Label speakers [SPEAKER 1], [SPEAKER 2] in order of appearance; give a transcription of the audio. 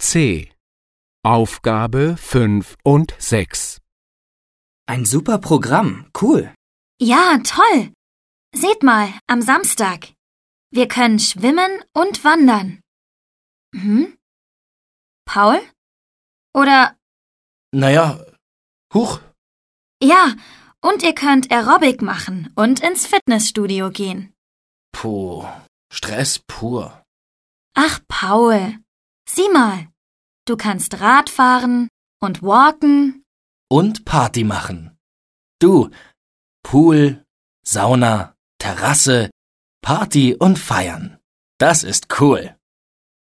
[SPEAKER 1] C. Aufgabe 5 und 6.
[SPEAKER 2] Ein super Programm, cool.
[SPEAKER 3] Ja, toll. Seht mal, am Samstag. Wir können schwimmen und wandern. Paul? Oder,
[SPEAKER 2] Naja, huch.
[SPEAKER 3] ja, und ihr könnt Aerobic machen und ins Fitnessstudio gehen.
[SPEAKER 2] Puh, Stress pur.
[SPEAKER 3] Ach, Paul, sieh mal. Du kannst Rad fahren und walken.
[SPEAKER 2] Und Party machen. Du, Pool, Sauna, Terrasse, Party und feiern. Das ist cool.